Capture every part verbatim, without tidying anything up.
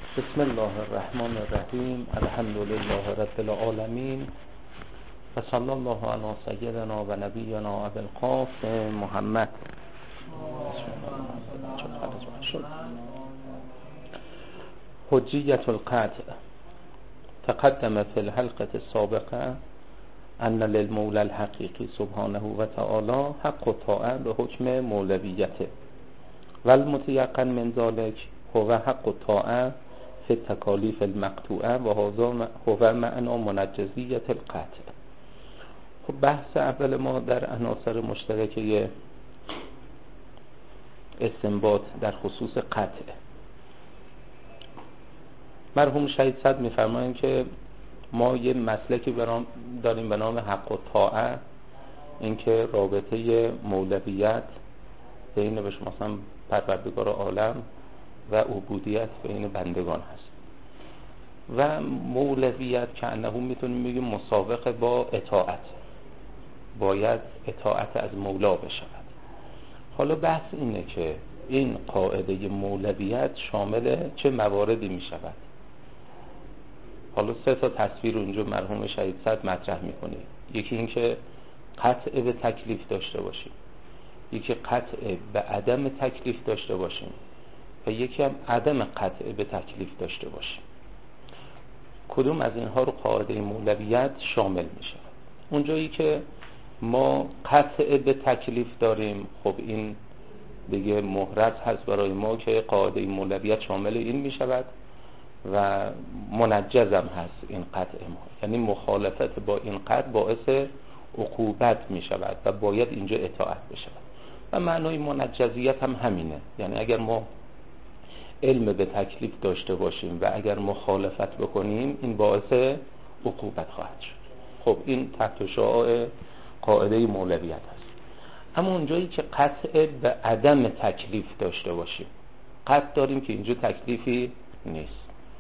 بسم الله الرحمن الرحیم. الحمد لله رب العالمین و صلی الله علی سیدنا و نبینا ابی القاسم محمد. حجیت القطع. تقدم فی الحلقة السابقة ان للمولى الحقیقی سبحانه و تعالی حق و طاعه به حکم مولویته و المتیقن من ذلک هو حق و طاعه فی تکالیف المقطوعه و هو معنا منجزیت القطع. خب بحث اول ما در عناصر مشترکه استنباط در خصوص قطع. مرحوم شهید صدر می‌فرمایند که ما یه مسلکی داریم به نام حق و طاعه، اینکه رابطه مولویت بین به شما مثلا پروردگار عالم و عبودیت بین بندگان هست و مولویت که انه میتونیم بگیم مسابقه با اطاعت، باید اطاعت از مولا بشود. حالا بحث اینه که این قاعده مولویت شامل چه مواردی میشود. حالا سه تا تصویر اونجا مرحوم شهید صدر مطرح میکنه. یکی این که قطع به تکلیف داشته باشیم، یکی قطع به عدم تکلیف داشته باشیم و یکی هم عدم قطع به تکلیف داشته باشیم. کدوم از اینها رو قاعده مولویت شامل میشه؟ اونجایی که ما قطع به تکلیف داریم، خب این دیگه محرز هست برای ما که قاعده مولویت شامل این میشود و منجزم هست این قطع ما، یعنی مخالفت با این قطع باعث عقوبت میشود و باید اینجا اطاعت بشود. و معنای منجزیت هم همینه، یعنی اگر ما علم به تکلیف داشته باشیم و اگر مخالفت بکنیم این باعث عقوبت خواهد شد. خب این تحت شعاع قاعده مولویت است. اما اونجایی که قطع به عدم تکلیف داشته باشیم، قطع داریم که اینجا تکلیفی نیست،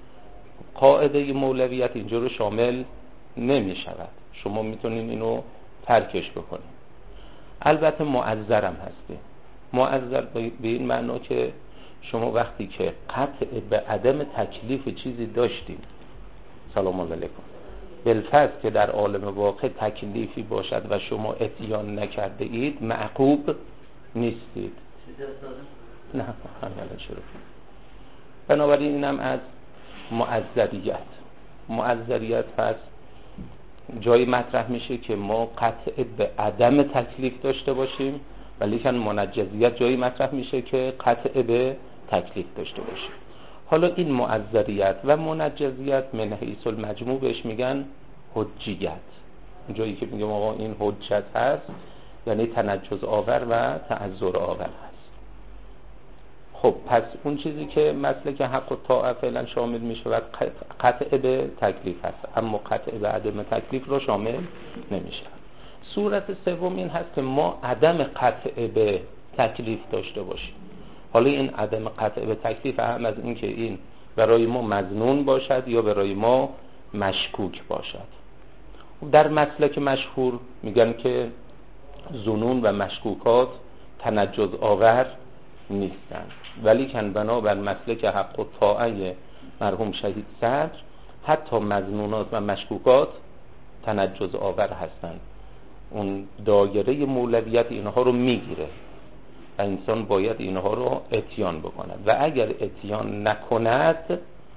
قاعده مولویت اینجا رو شامل نمی شود. شما میتونین اینو ترکش بکنید. البته معذرم هستی. معذر به این معنا که شما وقتی که قطع به عدم تکلیف چیزی داشتیم، سلام الله علیکم، بالفرض که در عالم واقع تکلیفی باشد و شما اتیان نکرده اید، معقوب نیستید. نه همین شروع. بنابراین اینم از معذریت. معذریت هست جایی مطرح میشه که ما قطع به عدم تکلیف داشته باشیم، ولی که منجزیت جایی مطرح میشه که قطع به تکلیف داشته باشیم. حالا این معذریت و منجزیت من حیث المجموع بهش میگن حجیت. جایی که میگم آقا این حجت هست یعنی تنجز آور و تعذر آور هست. خب پس اون چیزی که مسلک حق و طاعه فعلا شامل میشه و قطع به تکلیف هست، اما قطع به عدم تکلیف رو شامل نمیشه. صورت سوم این هست که ما عدم قطع به تکلیف داشته باشیم. حالا این عدم قطع به تکلیف هم از این که این برای ما مظنون باشد یا برای ما مشکوک باشد. در مسلک مشهور میگن که ظنون و مشکوکات تنجز آور نیستند، ولی کن بنابر مسلک حق و طاعه مرحوم شهید صدر حتی مظنونات و مشکوکات تنجز آور هستند. اون دایره مولویت اینها رو میگیره و انسان باید اینها رو اتیان بکند و اگر اتیان نکند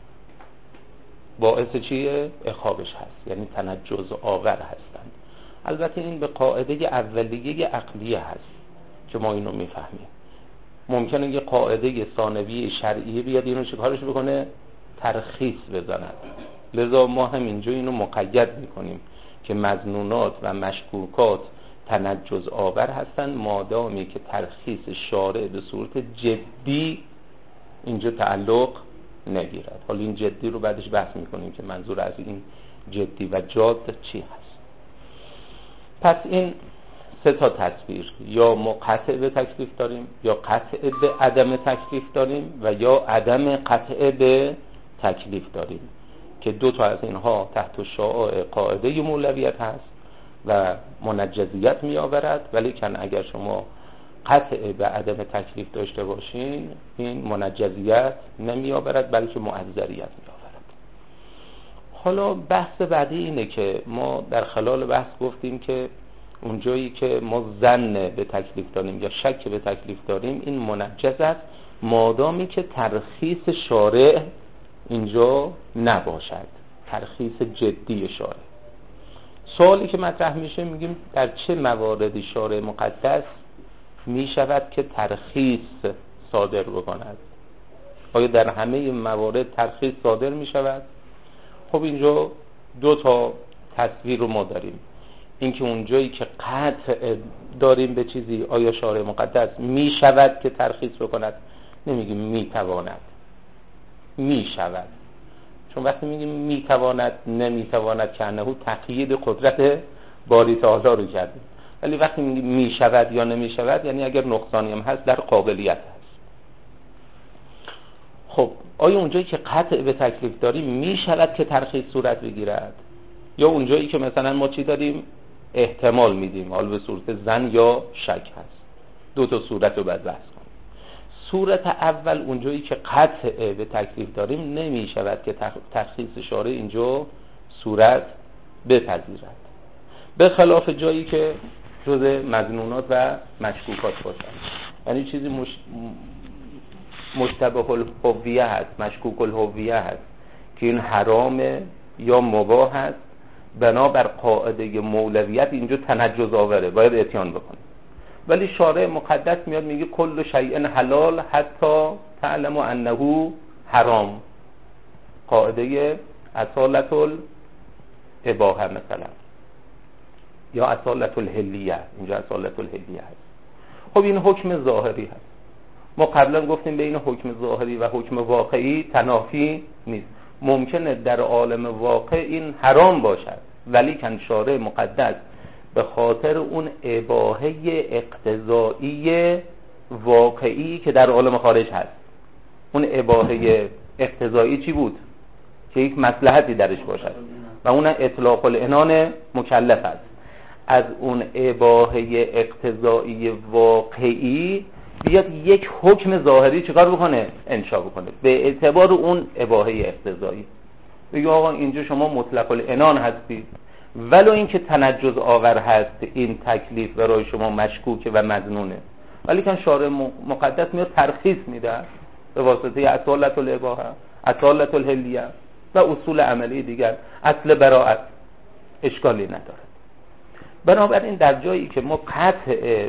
باعث چیه؟ عقابش هست، یعنی تنجز آور هستند. البته این به قاعده اولیه عقلیه هست که ما اینو میفهمیم. ممکنه یه قاعده ثانوی شرعیه بیاد اینو چیکارش بکنه؟ ترخیص بزند. لذا ما هم اینجا اینو مقید میکنیم که مظنونات و مشکوکات تنجز آور هستند مادامی که ترخیص شارع به صورت جدی اینجا تعلق نگیرد. حالا این جدی رو بعدش بحث میکنیم که منظور از این جدی و جاد چی هست. پس این سه تا تصویر، یا ما قطع به تکلیف داریم یا قطع به عدم تکلیف داریم و یا عدم قطع به تکلیف داریم که دو تا از اینها تحت شعاع قاعده مولویت هست و منجزیت می آورد. ولی کن اگر شما قطع به عدم تکلیف داشته باشین این منجزیت نمیآورد بلکه معذریت میآورد. حالا بحث بعدی اینه که ما در خلال بحث گفتیم که اونجایی که ما ظن به تکلیف داریم یا شک به تکلیف داریم این منجز است مادامی که ترخیص شارع اینجا نباشد، ترخیص جدی شارع. سوالی که مطرح میشه میگیم در چه مواردی شارع مقدس می شود که ترخیص صادر بکند؟ آیا در همه موارد ترخیص صادر می شود؟ خب اینجا دو تا تصویر رو ما داریم. اینکه اونجایی که قطع داریم به چیزی آیا شارع مقدس می شود که ترخیص بکند؟ نمیگیم می تواند، می شود. چون وقتی میگیم می تواند نمی تواند که انه تقیید قدرت باری تعالی رو کردیم، ولی وقتی میگیم می شود یا نمی شود یعنی اگر نقصانی هم هست در قابلیت هست. خب آیا اونجایی که قطع به تکلیف داریم می شود که ترخیص صورت بگیرد، یا اونجایی که مثلا ما چی داریم احتمال میدیم حال به صورت ظن یا شک هست؟ دو تا صورت رو باید بحث کنیم. صورت اول اونجایی که قطع به تکلیف داریم نمی شود که ترخیص شارع اینجا صورت بپذیرد، به خلاف جایی که جزء مظنونات و مشکوکات باشند، یعنی چیزی مش... مشتبه الهویه هست، مشکوک الهویه هست که این حرامه یا مباح هست، بنابر قاعده مولویت اینجا تنجز آوره باید اتیان بکنه. ولی شارع مقدس میاد میگه کل شیء حلال حتی تعلم انه حرام، قاعده اصالت الاباحه مثلا یا اصالت الحلیه، اینجا اصالت الحلیه هست. خب این حکم ظاهری هست. ما قبلا گفتیم بین حکم ظاهری و حکم واقعی تنافی نیست. ممکنه در عالم واقع این حرام باشد ولی کن شارع مقدس به خاطر اون اباحه اقتضایی واقعی که در عالم خارج هست. اون اباحه اقتضایی چی بود؟ که یک مصلحتی درش باشد و اون اطلاق العنان مکلف است. از اون اباحه اقتضایی واقعی بیاد یک حکم ظاهری چیکار بکنه؟ انشا بکنه به اعتبار اون اباحه اقتضایی. بگه آقا اینجا شما مطلق العنان هستی، ولو اینکه تنجز آور هست این تکلیف برای شما مشکوکه و مظنونه، ولی کن شارع مقدس میاد ترخیص میده به واسطه اصالت الاباحه، اصالت الحلیه و اصول عملی دیگر، اصل براءت، اشکالی نداره. بنابراین در جایی که ما قطع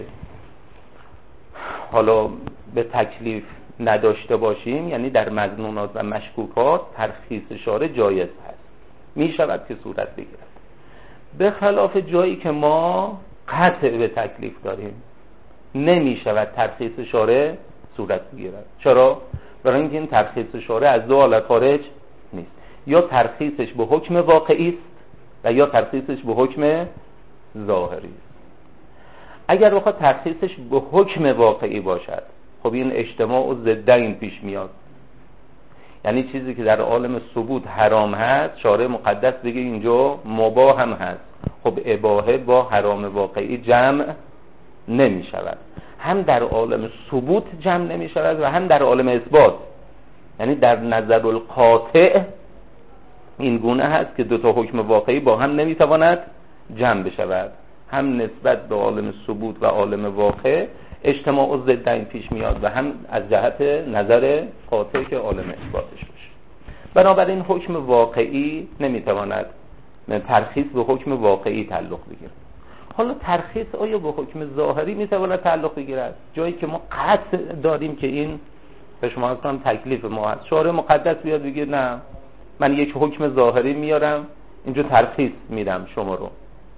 حالا به تکلیف نداشته باشیم، یعنی در مظنونات و مشکوکات ترخیص شارع جایز هست، می شود که صورت بگیرد. به خلاف جایی که ما قطع به تکلیف داریم نمی شود ترخیص شارع صورت بگیرد. چرا؟ برای اینکه این ترخیص شارع از دو حالت خارج نیست، یا ترخیصش به حکم واقعی است و یا ترخیصش به حکم ظاهری است. اگر بخواد ترخیصش به حکم واقعی باشد، خب این اجتماع و ضدین پیش میاد، یعنی چیزی که در عالم ثبوت حرام هست شارع مقدس بگه اینجا مباح هم هست، خب اباحه با حرام واقعی جمع نمی شود، هم در عالم ثبوت جمع نمی شود و هم در عالم اثبات. یعنی در نظر القاطع این گونه هست که دو تا حکم واقعی با هم نمی تواند جمع بشود، هم نسبت به عالم ثبوت و عالم واقع اجتماع و ضدین پیش میاد و هم از جهت نظر قاطع که عالم اثباتش باشه. بنابراین حکم واقعی نمیتواند ترخیص به حکم واقعی تعلق بگیرد. حالا ترخیص آیا به حکم ظاهری میتواند تعلق بگیرد؟ جایی که ما قطع داریم که این به شما اصلا تکلیف ما هست، شارع مقدس بیاد بگه نه من یک حکم ظاهری میارم اینجا ترخیص میدم شما رو،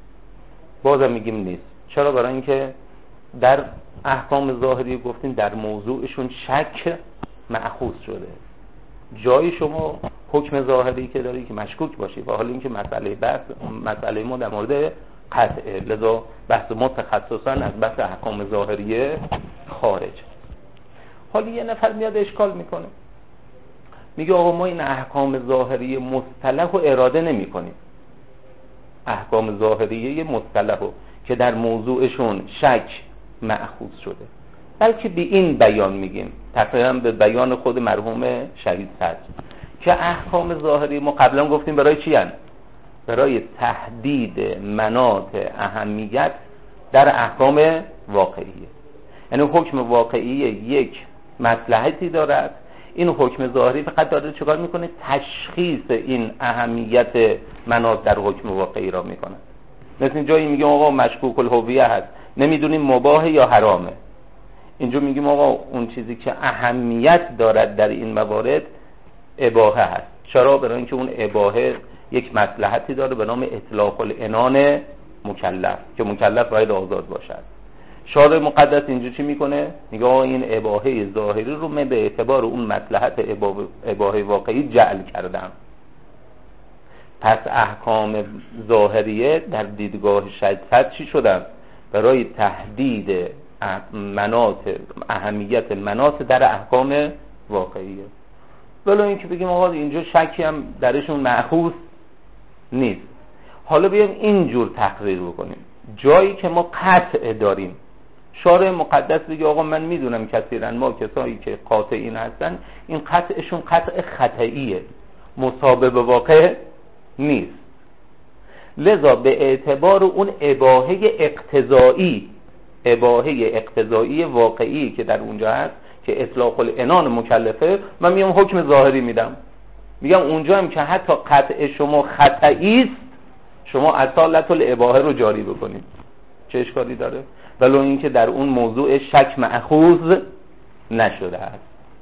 بازم میگیم نیست. چرا؟ برای اینکه در احکام ظاهری گفتیم در موضوعشون شک مأخوذ شده. جای شما حکم ظاهری که داری که مشکوک باشی و حالا اینکه مسئله بحث مسئله ما در مورد قطعه، لذا بحث ما تخصصا از بحث احکام ظاهریه خارج. حالا یه نفر میاد اشکال میکنه، میگه آقا ما این احکام ظاهری مصطلح رو اراده نمی کنیم، احکام ظاهریه مصطلح رو که در موضوعشون شک مأخوذ شده. بلکه به این بیان میگیم، تقریبا به بیان خود مرحوم شهید صدر، که احکام ظاهری ما قبلا گفتیم برای چی هستند؟ برای تحدید مناط اهمیت در احکام واقعیه. یعنی حکم واقعی یک مصلحتی دارد، این حکم ظاهری فقط داره چیکار میکنه؟ تشخیص این اهمیت مناط در حکم واقعی را میکنه. مثل جایی میگیم آقا مشکوک الهویه هست، نمیدونیم مباح یا حرامه، اینجا میگیم آقا اون چیزی که اهمیت دارد در این موارد اباحه هست. چرا؟ برای اینکه اون اباحه یک مصلحتی داره به نام اطلاق العنان مکلف، که مکلف باید آزاد باشد. شارع مقدس اینجا چی میکنه؟ میگه آقا این اباحه ظاهری رو من به اعتبار اون مصلحت اباحه واقعی جعل کردم. پس احکام ظاهریه در دیدگاه شدت چی شدن؟ برای تحدید مناط اهمیت مناط در احکام واقعیه. ولی اینکه بگیم آقا اینجا شکی هم درشون مأخوذ نیست. حالا بیایم اینجور تقریر بکنیم، جایی که ما قطع داریم، شارع مقدس بگه آقا من میدونم کثیرا ما کسایی که قاطعین هستن این قطعشون قطع خطئیه، مصاب به واقع نیست، لذا به اعتبار اون اباحه اقتضایی اباحه اقتضایی واقعی که در اونجا هست که اطلاق العنان مکلفه، من میام حکم ظاهری میدم، میگم اونجا هم که حتی قطع شما خطئی است شما اصالت الاباحه رو جاری بکنید. چه اشکالی داره؟ ولو اینکه در اون موضوع شک مأخوذ نشده است.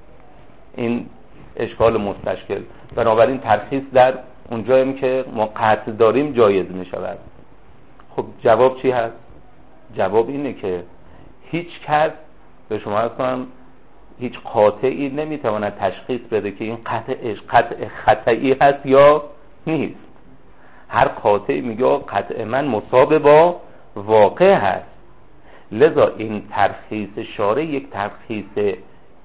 این اشکال مستشکل. بنابراین ترخیص در اونجاییم که ما قطع داریم جایز می شود. خب جواب چی هست؟ جواب اینه که هیچ کس به شما از کنم هیچ قاطعی نمیتواند تشخیص بده که این قطع قطع خطئی هست یا نیست. هر قاطعی میگه قطع من مصاب با واقع هست. لذا این ترخیص شارع یک ترخیص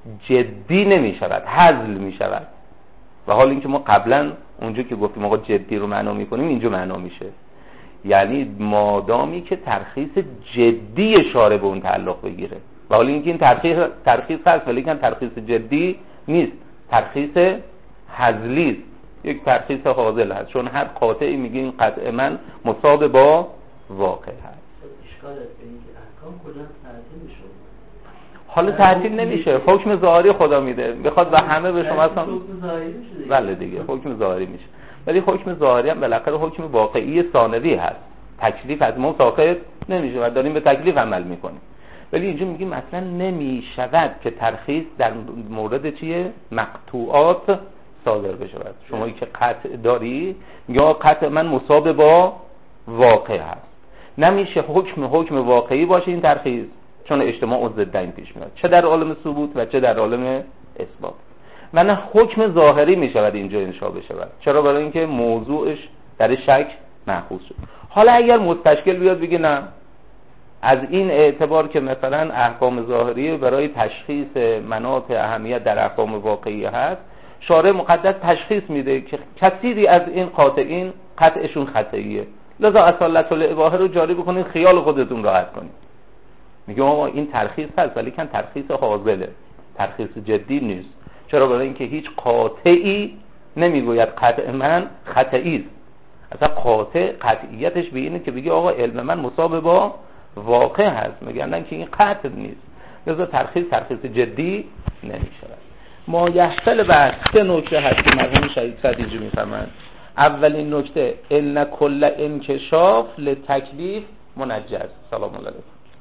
جدی نمی شود، هزل می شود. و حال اینکه ما قبلا اونجا که گفتیم آقا جدی رو معنا میکنیم اینجا معنا میشه، یعنی مادامی که ترخیص جدی شارع به اون تعلق بگیره. و حال اینکه این ترخیص ترخیص هست ولی این ترخیص جدی نیست، ترخیص هزلی است، یک ترخیص حاضل هست، چون هر قاطعی میگه این قطع من مصاب با واقع هست. اشکال است اینکه احکام کلا تعطیل میشه. حالا تعطیل نمیشه، حکم ظاهری خدا میده، بخواد و همه به شما اصلا حکم ظاهری میشه. بله دیگه حکم ظاهری میشه، ولی حکم ظاهری هم بالاخره حکم واقعی ثانوی هست، تکلیف از ما ساقط نمیشه و داریم به تکلیف عمل میکنیم. ولی اینجا میگیم مثلا نمیشود که ترخیص در مورد چیه؟ مقطوعات صادر بشه. شما که قطع داری یا قطع من مصاب با واقع هست، نمیشه حکم حکم واقعی باشه این ترخیص، چون اجتماع و ضدین پیش میاد، چه در عالم ثبوت و چه در عالم اثبات. و نه حکم ظاهری میشود اینجا انشاء بشود. چرا؟ برای اینکه موضوعش در شک مأخوذ شد. حالا اگر مستشکل بیاد بگه نه، از این اعتبار که مثلا احکام ظاهری برای تشخیص مناط اهمیت در احکام واقعی هست، شارع مقدس تشخیص میده که کثیری از این قاطعین قطعشون خطئیه، لذا اصالت الاباحه رو جاری بکنید، خیال خودتون راحت کنید. میگه آقا این ترخیص هست ولی کن ترخیص حاضله، ترخیص جدی نیست. چرا؟ برای اینکه هیچ قاطعی نمیگوید قطع من خطئی است. اصلا قاطع قطعیتش به اینه که بگه آقا علم من مصاب با واقع هست، میگن که این قطع نیست، لذا ترخیص ترخیص جدی نمیشه. ما یحصل بحث سه نکته هست که مرحوم شهید صدر اینجا میفرمایند. اولین نکته ان کل انکشاف لتکلیف منجز. سلام علیکم.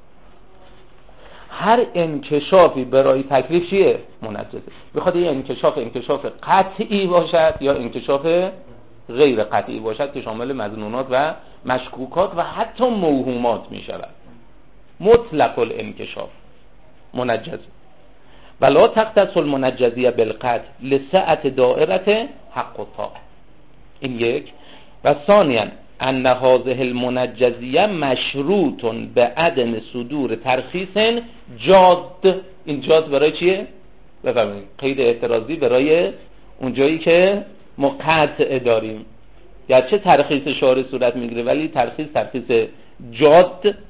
هر انکشافی برای تکلیف چیه؟ منجزه. بخواد این انکشاف انکشاف قطعی باشد یا انکشاف غیر قطعی باشد که شامل مظنونات و مشکوکات و حتی موهومات می شود. مطلق الانکشاف منجز ولا تختص المنجزیه بالقطع لسعت دائره حق و طاعه. این یک. و ثانیا ان هذه المنجزیه مشروط به عدم صدور ترخیص جاد. این جاد برای چیه؟ بفرمایید. قید اعتراضی برای اون جایی که ما قطع داریم، گرچه ترخیص شارع صورت میگیره ولی ترخیص ترخیص جاد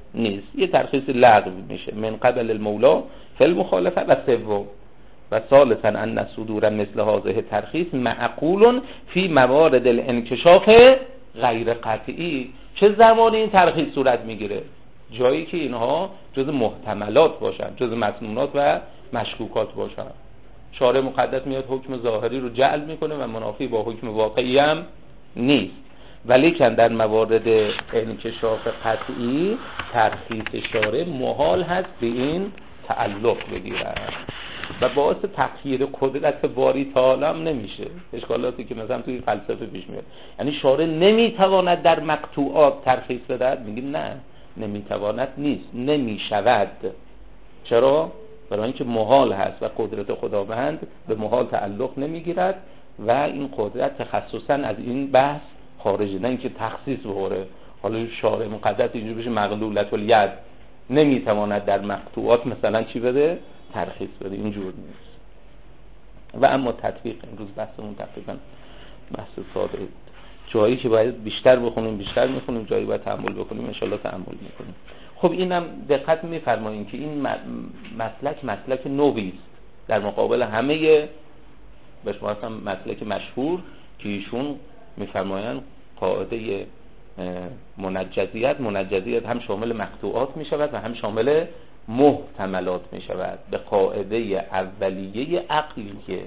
نیست، یه ترخیص لغو میشه. من قبل المولا فی المخالفه. و سوم و ثالثا ان صدور مثل هذه ترخیص معقول فی موارد الانکشاف غیر قطعی. چه زمانی این ترخیص صورت میگیره؟ جایی که اینها جز محتملات باشن، جز مسنونات و مشکوکات باشن. شارع مقدس میاد حکم ظاهری رو جعل میکنه و منافی با حکم واقعی هم نیست، ولی که در موارد انکشاف قطعی ترخیص شارع محال هست به این تعلق بگیرد و باعث تغییر قدرت باری تعالی هم نمیشه. اشکالاتی که مثلا توی فلسفه پیش میاد، یعنی شارع نمیتواند در مقطوعات ترخیص بدهد، میگیم نه، نمیتواند نیست، نمیشود. چرا؟ برای اینکه محال هست و قدرت خداوند به محال تعلق نمیگیرد و این قدرت تخصصا از این بحث خارجه، نه اینکه تخصیص بخوره. حالا شارع مقدس اینجوری بشه مغلولة الید، نمیتواند در مقطوعات مثلا چی بده؟ ترخیص بده. اینجور نیست. و اما تطبیق امروز بحثمون تقریبا بحث ساده، جایی که باید بیشتر بخونیم بیشتر میخونیم، جایی باید تأمل بکنیم انشالله تأمل میکنیم. خب اینم دقت میفرمایید که این مسلک مسلک نوعی است در مقابل همه به شما مثلا مسلک مشهور که ایشون میفرمایند قاعده منجزیت منجزیت هم شامل مقطوعات میشود و هم شامل محتملات میشود به قاعده اولیه عقلی که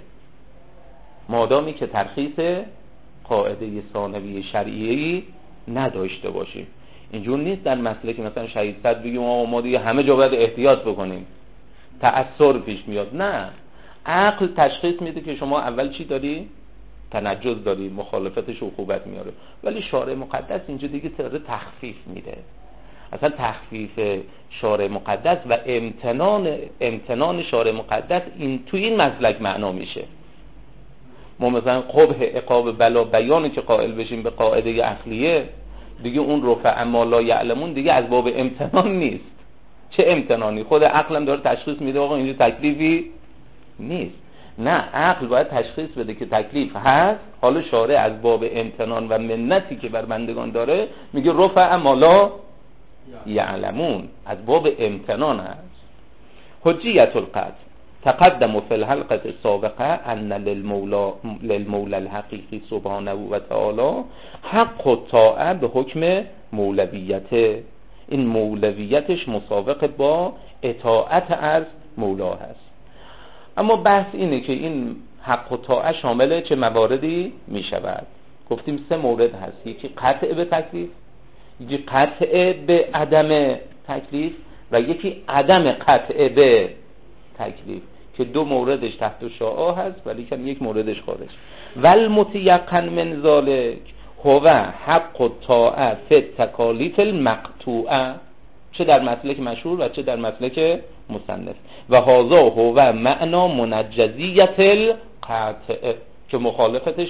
مادامی که ترخیص قاعده ثانوی شرعیه‌ای نداشته باشیم. اینجور نیست در مسئله که مثلا شهید صد بگیم ما دیگه همه جا باید احتیاط بکنیم، تأثر پیش میاد. نه، عقل تشخیص میده که شما اول چی داری؟ تنجز داری، مخالفتش عقوبت میاره. ولی شارع مقدس اینجا دیگه تره تخفیف میده. اصلا تخفیف شارع مقدس و امتنان امتنان شارع مقدس این تو این مسلک معنا میشه. ما مثلا قبح عقاب بلا بیانی که قائل بشیم به قاعده عقلیه، دیگه اون رفع ما لا یعلمون دیگه از باب امتنان نیست. چه امتنانی؟ خود عقلم داره تشخیص میده آقا اینجا تکلیفی نیست. نه، عقل باید تشخیص بده که تکلیف هست. حالا شارع از باب امتنان و منتی که بر بندگان داره میگه رفع ما لا یعلمون، از باب امتنان هست. حجیت القطع تقدم فی الحلقه السابقه ان للمولا للمولا الحقیقی سبحانه و تعالی حق الطاعه به حکم مولویت. این مولویتش مسابقه با اطاعت از مولا هست. اما بحث اینه که این حق الطاعه شامل چه مواردی می شود؟ گفتیم سه مورد هست، یکی قطع به تکلیف، یکی قطع به عدم تکلیف و یکی عدم قطع به تکلیف، که دو موردش تحت شعاع هست ولی که یک موردش خارج. والمتيقن من ذلك هو حق الطاعه فی التکالیف المقطوعه، چه در مسلک مشهور و چه در مسلک مصنف. و هذا هو معنا منجزیت القطع، که مخالفتش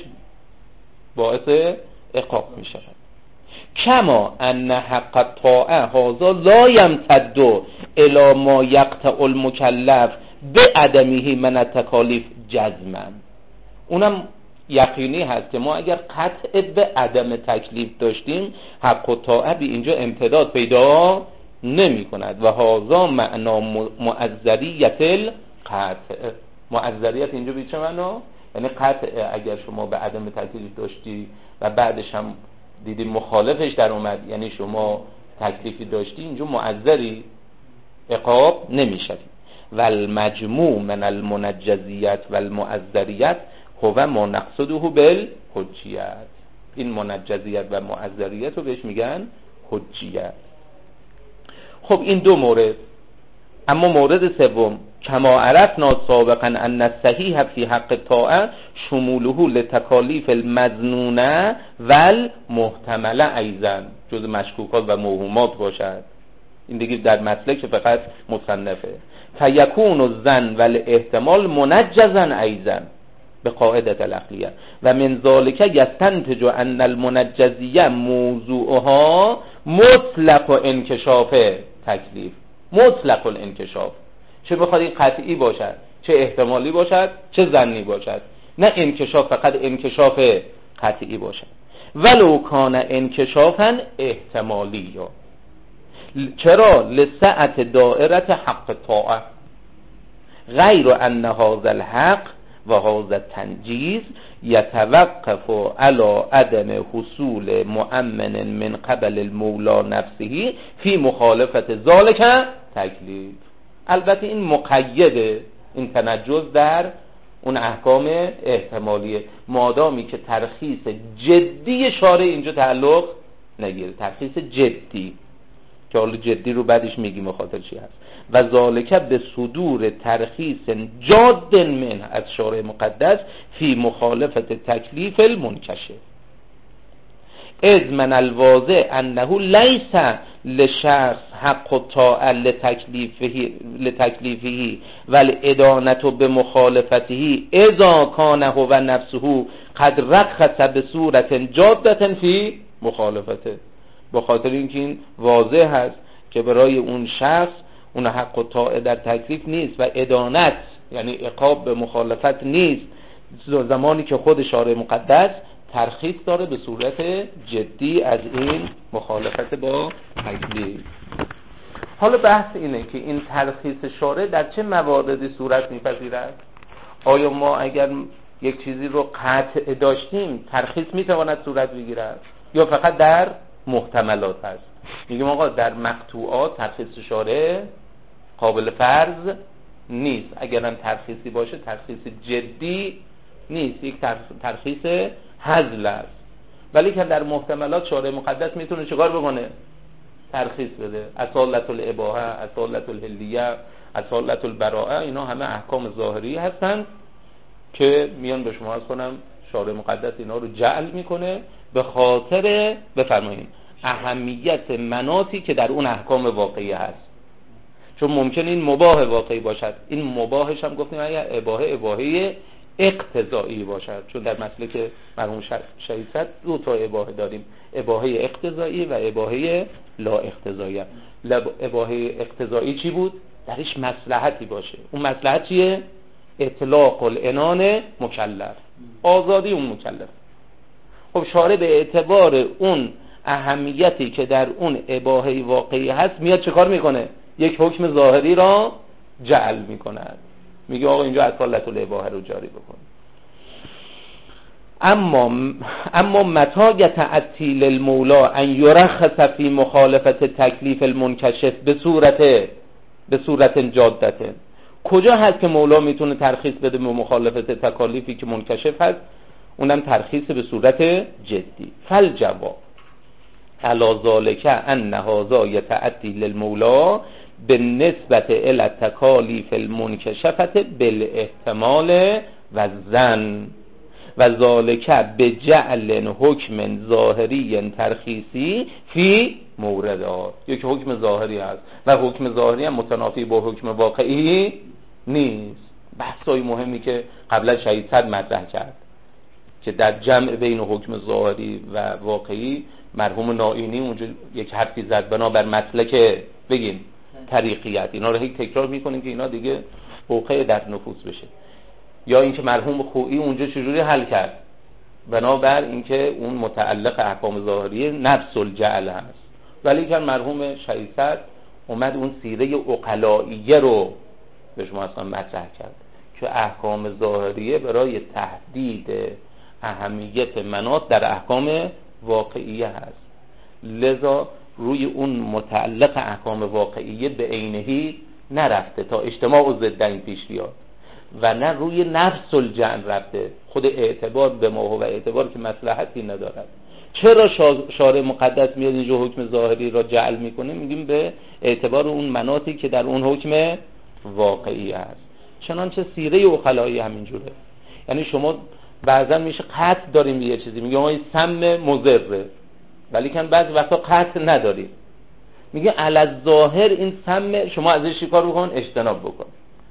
باعث عقاب می شود. کما ان حق الطاعه هذا لا یمتد الی ما یقطع المکلف به عدمه من التکالیف جزما. اونم یقینی هست که ما اگر قطع به عدم تکلیف داشتیم حق الطاعه به اینجا امتداد پیدا نمی کند. و هذا معنا معذریت القطع. معذریت اینجا به چه معنا؟ یعنی قطع اگر شما به عدم تکلیف داشتی و بعدش هم دیدی مخالفش در اومد، یعنی شما تکلیفی داشتی، اینجا معذری عقاب نمی شدی. و المجموع من المنجزیت و المعذریت هو ما نقصده بالحجیت. این منجزیت و معذریت رو بهش میگن حجیت. خب این دو مورد. اما مورد سوم کما عرفنا سابقا ان الصحیح فی حق الطاعه شموله لتکالیف المظنونه والمحتمله ایضا، جز مشکوکات و موهومات باشد. این دیگه در مسلک فقط مصنفه. فیکون الظن والاحتمال منجزا ایضا به قاعده العقلیه و من ذلك یستنتج ان المنجزیه موضوعها مطلق و انکشاف تکلیف. مطلق الانکشاف، چه بخواد این قطعی باشد، چه احتمالی باشد، چه ظنی باشد. نه انکشاف فقط انکشاف قطعی باشد. ولو کان انکشافا احتمالی، چرا؟ لسعت دائرت حق طاعه، غیر ان هذا الحق و هذا التنجیز یتوقف علی عدم حصول مؤمن من قبل المولا نفسه فی مخالفت ذالک تکلیف. البته این مقیده، این تنجز در اون احکام احتمالیه، مادامی که ترخیص جدی شارع اینجا تعلق نگیره، ترخیص جدی که حالا جدی رو بعدش میگیم مخاطر چی هست. و ذالک به صدور ترخیص جاد من از شارع مقدس فی مخالفت تکلیف المنکشف، اذ من الواضح انه لیس لشخص حق الطاعه لتکلیفه لتکلیفه والادانه بمخالفته اذا کان هو نفسه قد رخص بصورت جاده فی مخالفته. به خاطر اینکه این واضح هست که برای اون شخص اون حق و طاعه در تکلیف نیست و ادانت یعنی عقاب به مخالفت نیست، زمانی که خود شارع مقدس ترخیص داره به صورت جدی از این مخالفت با تکلیف. حالا بحث اینه که این ترخیص شارع در چه مواردی صورت میپذیرد؟ آیا ما اگر یک چیزی رو قطع داشتیم ترخیص میتواند صورت بگیرد یا فقط در محتملات هست؟ میگیم آقا در مقطوعات ترخیص شارع قابل فرض نیست، اگرم ترخیصی باشه ترخیص جدی نیست، یک ترخیص هزل است. ولی که در محتملات شارع مقدس میتونه چیکار بکنه؟ ترخیص بده. اصالت الاباحه، اصالت الحلیه، اصالت البراءه، اینا همه احکام ظاهری هستن که میان به شما عرض کنم شارع مقدس اینا رو جعل میکنه به خاطر بفرمایید اهمیت مناطی که در اون احکام واقعی هست. چون ممکن این مباح واقعی باشد، این مباحش هم گفتیم اگه اباحه اباحه اقتضایی باشد، چون در مسلک مرحوم شهید صدر دو تا اباحه داریم، اباحه اقتضایی و اباحه لا اقتضایی. اباحه اقتضایی چی بود؟ درش مصلحتی باشه. اون مصلحت چیه؟ اطلاق العنان مکلف، آزادی اون مکلف. خب شارع به اعتبار اون اهمیتی که در اون اباحه واقعی هست میاد چه کار میکنه؟ یک حکم ظاهری را جعل میکنه، میگه آقا اینجا اصالت الاباحه رو جاری بکن. اما اما متى یتأتی للمولا ان یرخص فی مخالفت تکلیف المنکشف به صورت به صورت جادت، کجا هست که مولا میتونه ترخیص بده به مخالفت تکالیفی که منکشف هست، اونم ترخیص به صورت جدی. فالجواب علی ذلک ان هذا یتأتی للمولا بالنسبه الى التکالیف المنکشفه بالاحتمال و ظن و ذالک بجعل حکم ظاهری ترخیصی فی موردات. یک حکم ظاهری هست و حکم ظاهری هم متنافی با حکم واقعی نیست. بحثای مهمی که قبلا شهید صدر مطرح کرد که در جمع بین حکم ظاهری و واقعی مرحوم نائینی اونجا یک حرفی زد بنابر مسلک بگیم طریقیت. اینا رو هی تکرار میکنیم که اینا دیگه اوقع در نفوس بشه. یا اینکه مرحوم خویی اونجا چجوری حل کرد؟ بنابر اینکه اون متعلق احکام ظاهری نفس الجعل هست. ولی که مرحوم شهید صدر اومد اون سیره عقلائیه رو به شما اصلا مطرح کرد که احکام ظاهریه برای تحدید اهمیت مناط در احکام واقعیه هست، لذا روی اون متعلق احکام واقعیه به عینهی نرفته تا اجتماع و ضدن پیش بیاد و نه روی نفس الجعل رفته. خود اعتبار به ما و اعتبار که مصلحتی ندارد. چرا شارع مقدس میاد اینجا حکم ظاهری را جعل میکنه؟ میگیم به اعتبار اون مناطی که در اون حکم واقعی هست. چنانچه سیره عقلایی همینجوره. یعنی شما بعضا میشه قطع داریم یه چیزی، میگه ما سم مضره، ولی کن بعضی وقتا قطع نداریم، میگه علی ظاهر این سم شما ازش چیکار بکن؟ اجتناب بکن.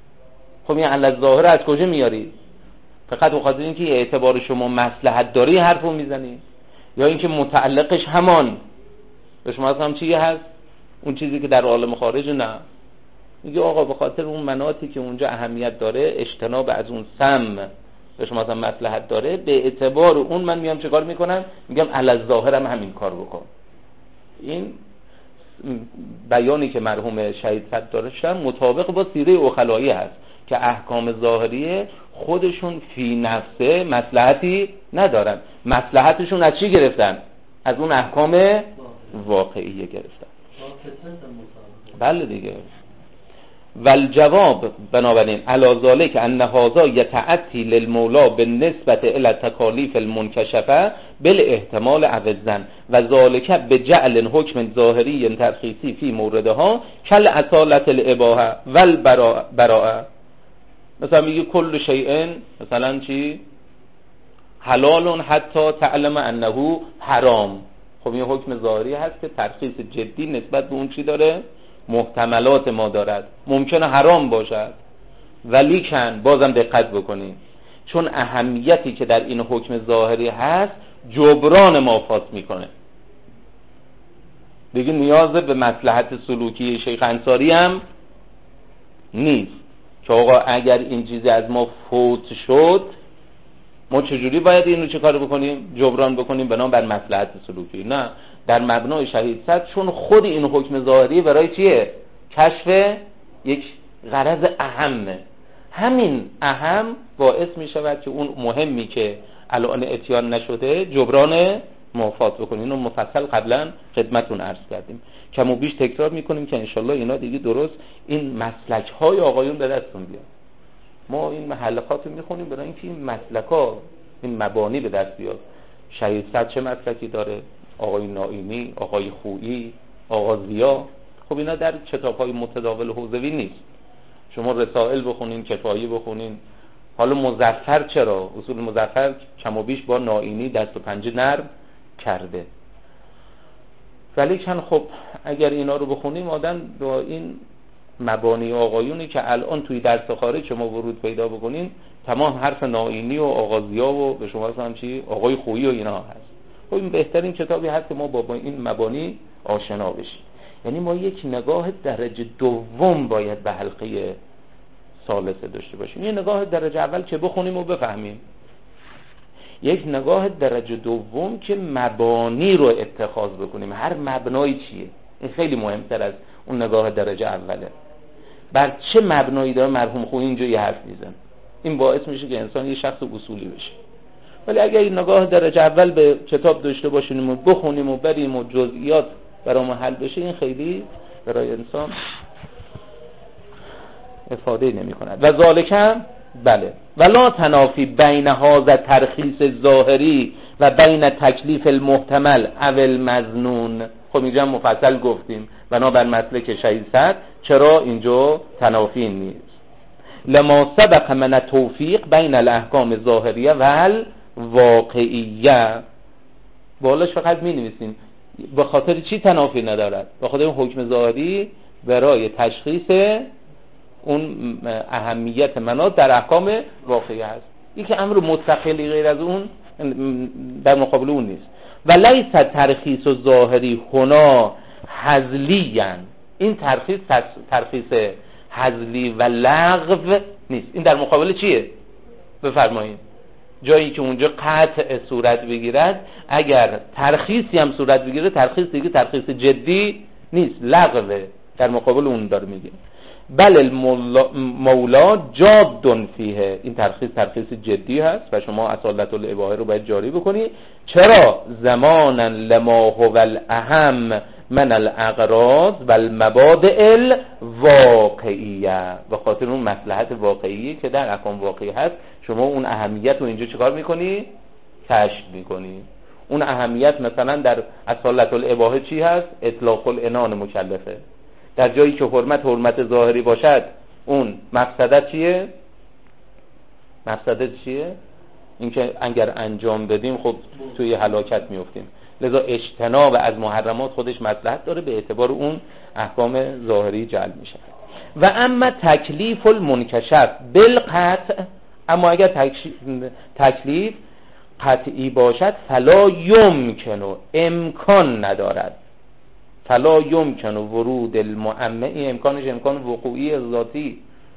خب این علی ظاهر از کجا میاری؟ فقط بخاطر اینکه اعتبار شما مصلحت داری حرفو میزنی یا اینکه متعلقش همان به شما هم چیه هست؟ اون چیزی که در عالم خارج نه. میگه آقا به خاطر اون مناطی که اونجا اهمیت داره اجتناب از اون سم به شما هم مصلحت داره، به اعتبار اون من میام چه کار میکنم؟ میگم علی ظاهرم همین کار بکن. این بیانی که مرحوم شهید صدر داشتن مطابق با سیره عقلایی هست که احکام ظاهریه خودشون فی نفسه مصلحتی ندارن، مصلحتشون از چی گرفتن؟ از اون احکام واقعیه گرفتن. بله دیگه. والجواب بنابراین علی ذلک ان هذا یتعطی للمولا بالنسبه الی تکالیف المنکشفه بالاحتمال عوضن و ذلک بجعل حکم ظاهری ترخیصی فی موردها کل اصالت الاباحه والبراءه. مثلا میگه کل شیء مثلا چی حلال حتی تعلم انه حرام. خب این حکم ظاهری هست که ترخیص جدی نسبت به اون چی داره؟ محتملات ما دارد، ممکنه حرام باشد ولی کن بازم دقت بکنید چون اهمیتی که در این حکم ظاهری هست جبران مافات میکنه. دیگه نیاز به مصلحت سلوکی شیخ انصاری هم نیست که آقا اگر این چیزی از ما فوت شد ما چجوری باید اینو چه کار بکنیم؟ جبران بکنیم بنابر بر مصلحت سلوکی. نه، در مبنای شهید صدر چون خود این حکم ظاهری برای چیه؟ کشف یک غرض اهمه. همین اهم باعث می شود که اون مهمی که الان اتیان نشده جبران موافات بکنیم. اینو مفصل قبلا خدمتون عرض کردیم، کم و بیش تکرار میکنیم که انشالله اینا دیگه درست این مسلک های آقایون به دستون بیاد. ما این حلقات رو میخونیم برای اینکه این مسلک ها، این مبانی به دست بیاد. شهید صدر چه مسلکی داره؟ آقای نائینی، آقای خویی، آقا ضیا. خب اینا در کتاب‌های متداول حوزوی نیست. شما رسائل بخونین، کفایی بخونین. حالا مظفر چرا؟ اصول مظفر کم و بیش با نائینی دست و پنجه نرم کرده. ولی چند خب اگر اینا رو بخونیم آدم با این مبانی آقایونی که الان توی درس خارج شما ورود پیدا بکنین تمام حرف نائینی و آقا ضیا و به شما هم چی؟ آقای خویی و اینا هست. خب این بهترین کتابی هست که ما با این مبانی آشنا بشیم. یعنی ما یک نگاه درجه دوم باید به حلقه ثالثه داشته باشیم. یه نگاه درجه اول که بخونیم و بفهمیم، یک نگاه درجه دوم که مبانی رو اتخاذ بکنیم. هر مبنایی چیه؟ این خیلی مهمتر از اون نگاه درجه اوله. بر چه مبنایی داره مرحوم خویی اینجا یه حرف میزنه؟ این باعث میشه که انسان یه شخص اصولی بشه. ولی اگر این نگاه درجه اول به کتاب داشته باشیم و بخونیم و بریم و جزئیات برامون حل بشه، این خیلی برای انسان افاده نمی کند. و ذالک بله ولا تنافی بین هذا ترخیص ظاهری و بین تکلیف المحتمل او المظنون. خب اینجا مفصل گفتیم بنابر مسلک شهید صدر چرا اینجا تنافی نیست. لما سبق من توفیق بین الاحکام ظاهریه و الواقعیه. بالاش فقط می نویسیم به خاطر چی تنافی ندارد؟ به خاطر اون حکم ظاهری برای تشخیص اون اهمیت مناط در احکام واقعی هست. این که امر مستقلی غیر از اون در مقابل اون نیست. و لیس ترخیص و ظاهری هنا هزلیاً. این ترخیص ترخیص هزلی و لغو نیست. این در مقابل چیه؟ بفرمایید. جایی که اونجا قطع صورت بگیرد، اگر ترخیصی هم صورت بگیره ترخیص دیگه ترخیص جدی نیست، لغوه. در مقابل اون داره میگه بل المولا جاد فیه. این ترخیص ترخیص جدی هست و شما اصالت الاباحه رو باید جاری بکنی. چرا؟ زمانا لما هو الاهم من الاغراض و المبادئ الواقعیه. به خاطر اون مصلحت واقعی که در احکام واقعی هست شما اون اهمیت رو اینجا چیکار میکنی؟ کشف میکنی. اون اهمیت مثلا در اصالت الاباحه چی هست؟ اطلاق العنان مکلفه. در جایی که حرمت حرمت ظاهری باشد اون مقصدت چیه؟ مقصدت چیه؟ اینکه اگر انجام بدیم خب توی هلاکت میافتیم. لذا اجتناب از محرمات خودش مصلحت داره، به اعتبار اون احکام ظاهری جلب میشه. و اما تکلیف المنکشف بالقطع، اما اگر تکلیف قطعی باشد فلا یمکن، امکان ندارد. فلا یمکن ورود المعمع، امکانش امکان وقوعی ذاتی،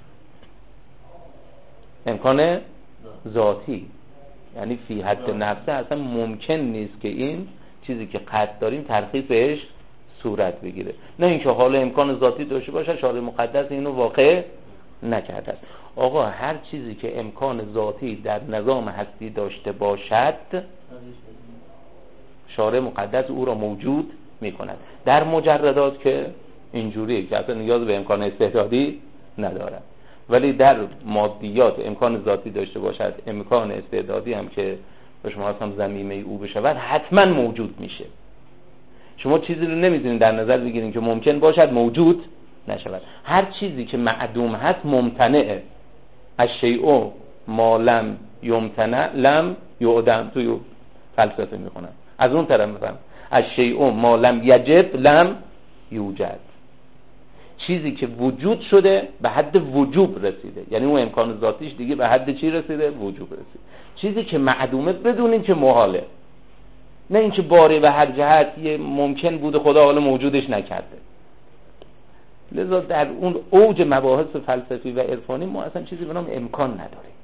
امکان ذاتی، یعنی فی حد نفسه اصلا ممکن نیست که این چیزی که قطع داریم ترخیص بهش صورت بگیره، نه اینکه حالا امکان ذاتی داشته باشه شارع مقدس اینو واقع نکرده است. آقا هر چیزی که امکان ذاتی در نظام هستی داشته باشد شارع مقدس او را موجود میکند. در مجردات که اینجوریه که اصلا نیاز به امکان استعدادی ندارد، ولی در مادیات امکان ذاتی داشته باشد، امکان استعدادی هم که به شما هم ضمیمه او بشود حتما موجود میشه. شما چیزی رو نمیتونید در نظر بگیرید که ممکن باشد موجود نشود. هر چیزی که معدوم هست ممتنعه. الشیء ما لم یمتنع لم یعدم توی فلسفه میخونن. از اون طرف میفهم الشیء ما لم یجب لم یوجد. چیزی که وجود شده به حد وجوب رسیده، یعنی اون امکان ذاتیش دیگه به حد چی رسیده؟ وجوب رسید. چیزی که معدومه بدون این که محاله، نه اینکه باره به هر جهت یه ممکن بوده خدا حالا موجودش نکرده. لذا در اون اوج مباحث فلسفی و عرفانی ما اصلا چیزی به نام امکان نداریم.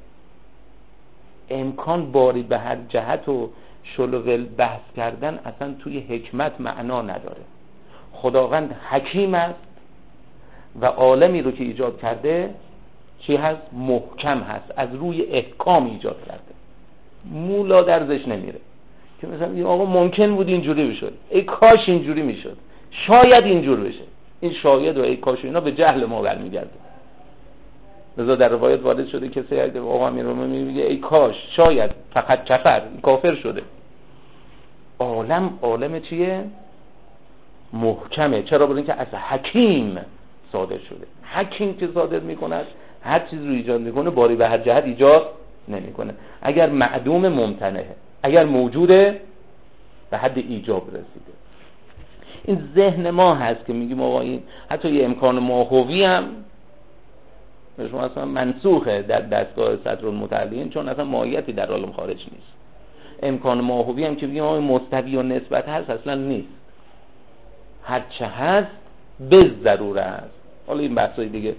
امکان باری به هر جهت و شلوول بحث کردن اصلا توی حکمت معنا نداره. خداوند حکیم است و عالمی رو که ایجاد کرده چی هست؟ محکم هست، از روی احکام ایجاد کرده، مولا درزش نمیره که مثلا آقا ممکن بود اینجوری بشد، ای کاش اینجوری میشد، شاید اینجور بشه. این شاید و ای کاش اینا به جهل ما برمیگرده. لذا در روایت وارد شده کسی آقا امیرالمومنین میگه ای کاش، شاید، فقط کفر، کافر شده. عالم عالم چیه؟ محکمه. چرا؟ برای اینکه از حکیم صادر شده. حکیم که صادر میکند هر چیز رو ایجاد میکنه، باری به هر جهت ایجاد نمیکنه. اگر معدوم ممتنعه، اگر موجوده به حد ایجاب رسیده. این ذهن ما هست که میگیم آقا این حتی یه امکان ماهوی هم شما اصلا منسوخه در دستگاه صدرالمتعلین، چون اصلا ماهیتی در عالم خارج نیست. امکان ماهوی هم که بگیم آقا مستوی و نسبت هست، اصلا نیست. هر چه هست به ضروره هست. حالا این بحثای دیگه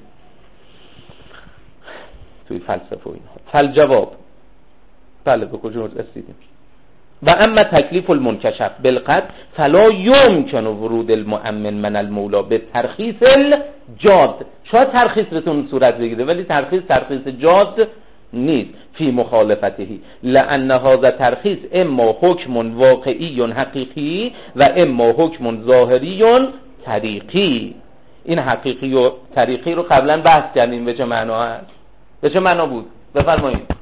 توی فلسفه و اینها. فالجواب، بله به کجا رسیدیم؟ و اما تکلیف المنکشف بالقطع فلا یمکن ورود المؤمن من المولا به ترخیص الجاد. شاید ترخیص بتون صورت بگیره ولی ترخیص ترخیص جاد نیست. فی مخالفتهی لان هذا ترخیص اما حکم واقعی حقیقی و اما حکم ظاهری طریقی. این حقیقی و طریقی رو قبلا بحث کردیم به چه معنا هست. به چه معنا بود؟ بفرمایید.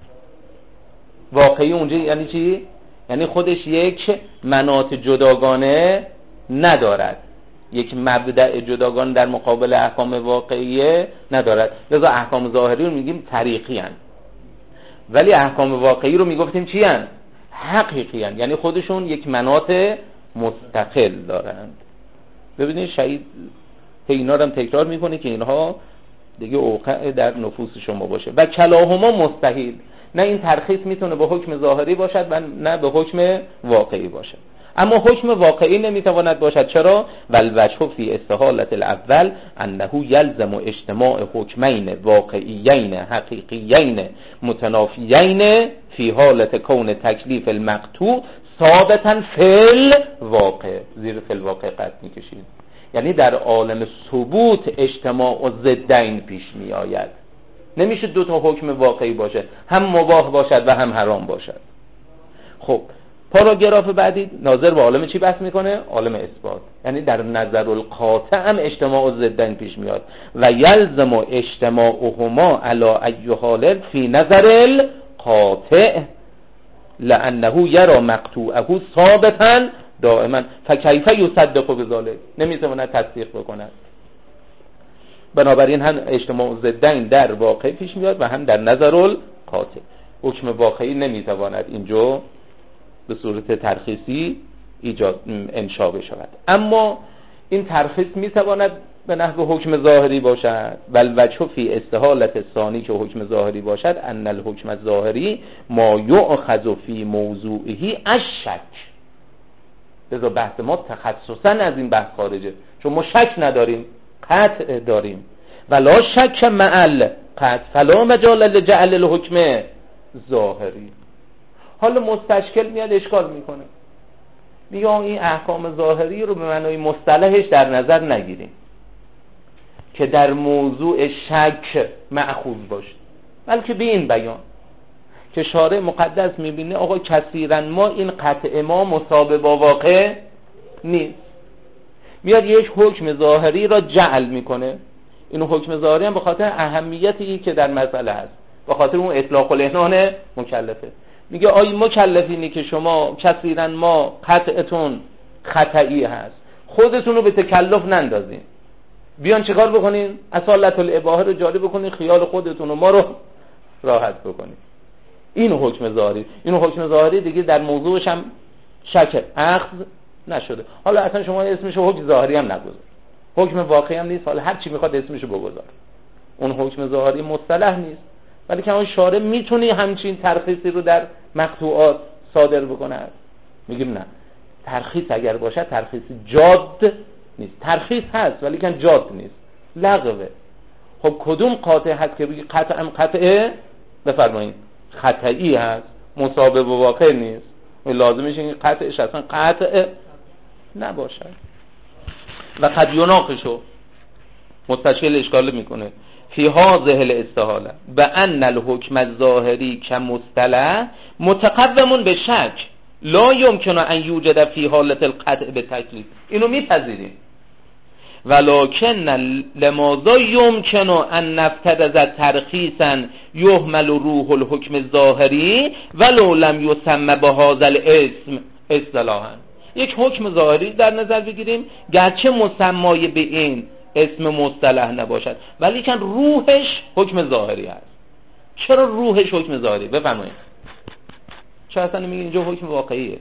واقعی اونجا یعنی چی؟ یعنی خودش یک مناط جداگانه ندارد، یک مبدأ جداگانه در مقابل احکام واقعیه ندارد. لذا احکام ظاهری رو میگیم طریقی هن، ولی احکام واقعی رو میگفتیم چی هن؟ حقیقی هن، یعنی خودشون یک مناط مستقل دارند. ببینید شهید اینا رو هم تکرار میکنه که اینها دیگه اوقع در نفوس شما باشه. و کلاهما مستحیل، نه این ترخیص میتونه به حکم ظاهری باشد و نه به حکم واقعی باشد. اما حکم واقعی نمیتواند باشد. چرا؟ والوجه فی استحالة الاول انه یلزم اجتماع حکمین واقعیین حقیقیین متنافیین فی حالت کون تکلیف المقطوع ثابتا فی الواقع. زیر فی الواقع قطع میکشید، یعنی در عالم ثبوت اجتماع و ضدین پیش می آید. نمیشه دو تا حکم واقعی باشه، هم مباح باشد و هم حرام باشد. خب پاراگراف بعدی ناظر به عالم چی بحث میکنه؟ عالم اثبات. یعنی در نظر القاطع هم اجتماع و ضدین پیش میاد و یلزم اجتماعهما علی ای حال فی نظر القاطع لانه یرا مقطوعه ثابتا دائما فکیف یصدق بذلک. نمیتونه تصدیق بکنه. بنابراین هم اجتماع و ضدین در واقع پیش میاد و هم در نظر القاطع. حکم واقعی نمیتواند اینجا به صورت ترخیصی ایجاد انشا بشود. اما این ترخیص میتواند به نحو حکم ظاهری باشد. والوجه فی استحالة ثانی که حکم ظاهری باشد ان الحکم الظاهری ما یؤخذ فی موضوعه الشک. لذا بحث ما تخصصا از این بحث خارجه، چون ما شک نداریم، قطع داریم. ولا شک معل قطع فلا مجال لجعل الحکم ظاهری. حالا مستشکل میاد اشکال میکنه میگه این احکام ظاهری رو به معنای مصطلحش در نظر نگیریم که در موضوع شک مأخوذ باشه، بلکه به این بیان که شارع مقدس میبینه آقا کثیرا ما این قطع ما مصاب با واقع نیست، میاد یک حکم ظاهری را جعل میکنه. این حکم ظاهری هم به خاطر اهمیتی که در مسئله هست، به خاطر اون اطلاق العنان مکلفه. میگه آی مکلفینی که شما کثیرا ما قطعتون خطئی هست، خودتون رو به تکلف نندازین، بیان چیکار بکنین؟ اصالت الاباحه رو جاری بکنین، خیال خودتون و ما رو راحت بکنین. این حکم ظاهری. این حکم ظاهری دیگه در موضوعش هم شک اخذ نشده. حالا اصلا شما اسمشو حکم ظاهری هم نگذار، حکم واقعی هم نیست، حالا هر چی میخواد اسمشو بگذار، اون حکم ظاهری مصطلح نیست، ولی که اون شارع میتونی همچین ترخیصی رو در مقطوعات صادر بکنه. میگیم نه، ترخیص اگر باشه ترخیص جاد نیست، ترخیص هست ولی که جاد نیست، لغوه. خب کدوم قاطع هست که بگی قطع ام قطعه؟ بفرمایید خطئی هست، مصابه و واقع نیست، لازمش این قطعش اصلا قطع نباشه. و قد یناقشو مستشکل اشکال میکنه فی هذه الاستحاله بان الحکم الظاهری کمصطلح متقوم به شک لا یمکن ان یوجد فی حالت القطع به تکلیف. اینو میپذیریم، ولکن لماذا یمکن ان نفترض ترخیصا یحمل روح الحکم الظاهری ولو لم یسمى بهذا الاسم اصطلاحا. یک حکم ظاهری در نظر بگیریم گرچه مسمای به این اسم مصطلح نباشد، ولی که روحش حکم ظاهری است. چرا روحش حکم ظاهری؟ بفرمایید. چرا اصلا میگه اینجا حکم واقعیه؟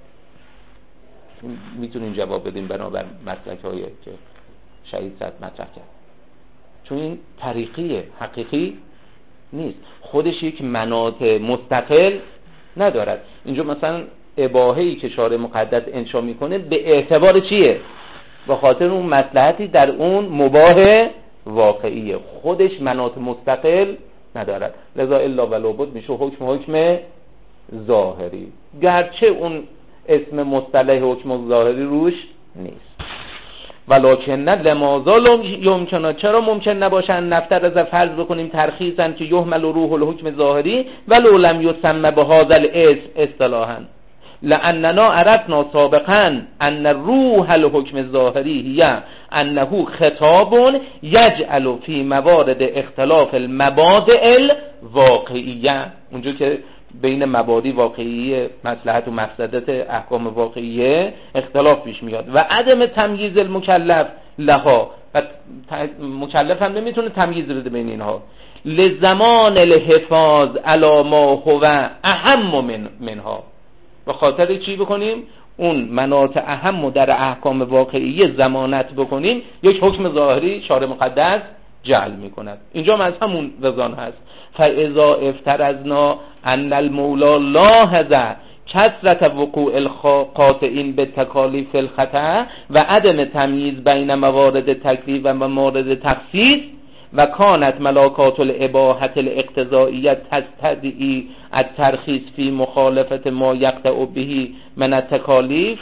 میتونین جواب بدین بنابر مسلک هایی که شهید صد مطرح کرد. چون این طریقیه، حقیقی نیست، خودش یک مناط مستقل ندارد. اینجا مثلا اباحه‌ای که شارع مقدس انشا میکنه به اعتبار چیه؟ به خاطر اون مصلحتی در اون مباح واقعیه، خودش مناط مستقل ندارد، لذا الا ولا بد میشه حکم حکم ظاهری، گرچه اون اسم مصطلح حکم ظاهری روش نیست. ولکن لماذا یمکن، چرا ممکن نباشه نفترض فرض بکنیم ترخیصا که یحمل روح الحکم ظاهری ولو لم یسمى بهذا الاسم اصطلاحا لاننا عرفنا سابقا ان روح الحکم الظاهری هي انه خطاب یجعل فی موارد اختلاف المبادئ الواقعیه. اونجا که بین مبادی واقعی مصلحت و مفسدت احکام واقعیه اختلاف پیش میاد و عدم تمییز المکلف لها، و مکلف هم نمیتونه تمییز بده بین اینها، لزمان الحفاظ علی ما هو اهم من منها. به خاطر چی بکنیم؟ اون مناط اهم در احکام واقعیه ضمانت بکنیم، یک حکم ظاهری شارع مقدس جعل میکند. اینجا از همون وزان هست. فاذا افترضنا ان المولا لاحظ کثرت وقوع القاطعین به تکالیف الخطا و عدم تمییز بین موارد تکلیف و موارد تخصیص و کانت ملاکات الاباحه الاقتضائیه تستدعی الترخیص فی مخالفت ما یقطع به من التکالیف.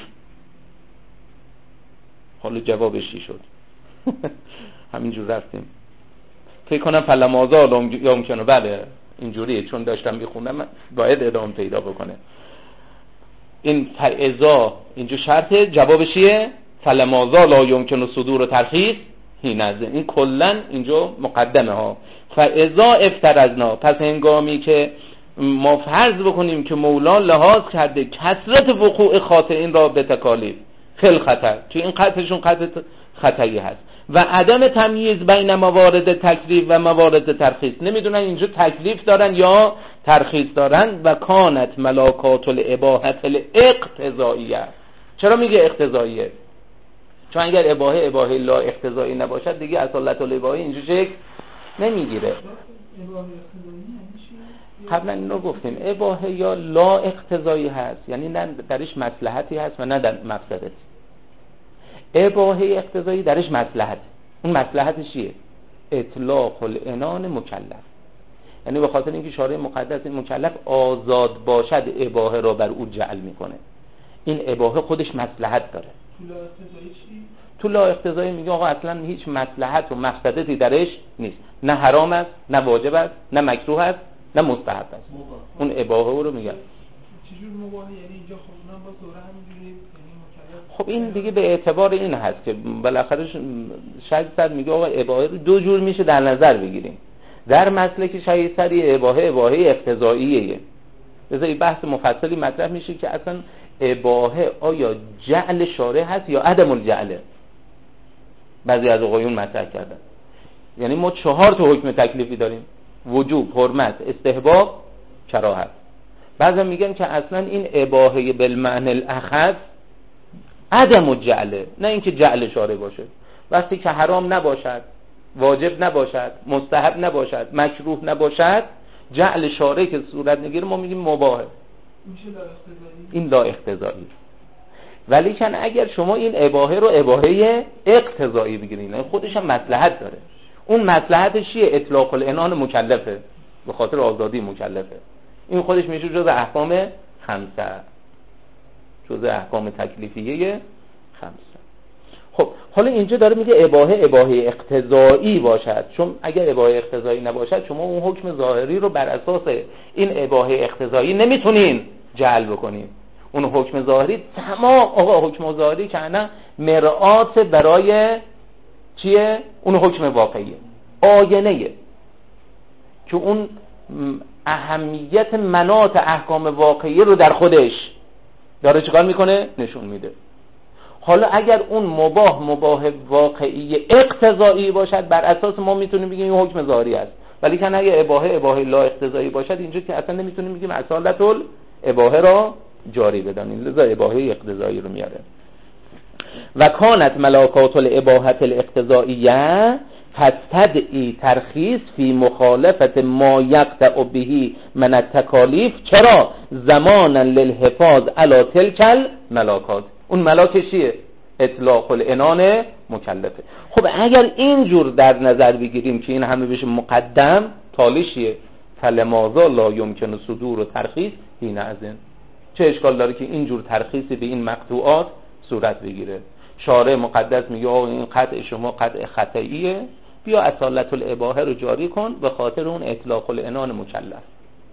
حالا جوابش چی شد؟ همینجور رفتیم. فکر کنم فلمازا یمکنه، بله اینجوریه، چون داشتم میخوندم باید ادامه پیدا بکنه. این فاذا اینجا شرطه، جوابش چیه؟ فلمازا لا یمکن صدور ترخیص هی نزد. این کلن اینجا مقدمه ها. فاذا افترضنا، پس هنگامی که ما فرض بکنیم که مولا لحاظ کرده کثرت وقوع خاطئین را به تکالیف خل خطر، تو این قطعشون قطع خطایی هست، و عدم تمییز بین موارد تکلیف و موارد ترخیص، نمیدونن اینجا تکلیف دارن یا ترخیص دارن، و کانت ملاکات الاباحه الاقتضائیه. چرا میگه اقتضائیه؟ چون اگر اباحه اباحه لا اقتضایی نباشد دیگه اصالت الاباحه اینجا شکل نمیگیره. قبلا اینو گفتیم، اباحه یا لا اقتضایی هست، یعنی نه درش مصلحتی هست و نه در مفسدتی. اباحه اقتضایی درش مصلحت، اون مصلحتش چیه؟ اطلاق العنان مکلف، یعنی به خاطر اینکه شارع مقدس این مکلف آزاد باشد اباحه را بر او جعل میکنه. این اباحه خودش مصلحت داره. تو لا اقتضایی چی؟ تو لا اقتضایی میگه آقا اصلا هیچ مصلحت و مقصدی درش نیست، نه حرام است، نه واجب است، نه مکروه است، نه مستحب است. مباح. اون اباحه رو میگن. چجور مباحه؟ یعنی اینجا خب اونم با دوره همینجوری یعنی مکلف. خب این دیگه به اعتبار این هست که بالاخره شاید صد میگه آقا اباحه رو دو جور میشه در نظر بگیریم. در مسلک شهید سری اباحه اباحه اقتضاییه. لذا بحث مفصلی مطرح میشه که اصلا اباحه آیا جعل شارع هست یا عدم الجعل. بعضی از آقایون مطرح کردن یعنی ما چهار تا حکم تکلیفی داریم: وجوب، حرمت، استحباب، کراهت. بعضی میگن که اصلا این اباحه بالمعنی الاخذ عدم الجعل، نه اینکه جعل شارع باشه. وقتی که حرام نباشد، واجب نباشد، مستحب نباشد، مکروه نباشد، جعل شارع که صورت نگیره ما میگیم مباحه. میشه لا اقتضایی. این لا اقتضایی. ولی کن اگر شما این اباحه رو اباحه اقتضایی بگیرین خودش هم مصلحت داره. اون مصلحتش چیه؟ اطلاق العنان مکلفه، به خاطر آزادی مکلفه. این خودش میشه جز احکام خمسه، جز احکام تکلیفیه خمسه. خب حالا اینجا داره میگه اباحه اباحه اقتضایی باشد، چون اگر اباحه اقتضایی نباشد شما اون حکم ظاهری رو بر اساس این اباحه اقتضایی نمیتونین جعل بکنین. اون حکم ظاهری تمام آقا حکم ظاهری که نه مرآت برای چیه؟ اون حکم واقعیه، آینه که اون اهمیت مناط احکام واقعی رو در خودش داره چیکار میکنه؟ نشون میده. حالا اگر اون مباح مباح واقعی اقتضایی باشد بر اساس ما میتونیم بگیم این حکم ظاهری است، ولی که اگه اباحه اباحه لا اقتضایی باشد اینجا که اصلا نمیتونیم بگیم اصالت الاباحه را جاری بدانیم، لذا اباحه اقتضایی رو میاره. و کانت ملاکات الاباحه الاقتضائیه فتدعی ترخیص فی مخالفت ما یقطع به من التکالیف. چرا؟ زمانا للحفاظ علی تلک الملاکات. اون ملاک چیه؟ اطلاق العنان مکلفه. خب اگر اینجور در نظر بگیریم که این همه بشه مقدم، تالیشیه فلماذا لا یمکن صدور و ترخیص این ازن. چه اشکال داره که اینجور ترخیصی به این مقطوعات صورت بگیره؟ شارع مقدس میگه آقا این قطع شما قطع خطئیه، بیا اصالت الاباحه رو جاری کن به خاطر اون اطلاق العنان مکلف.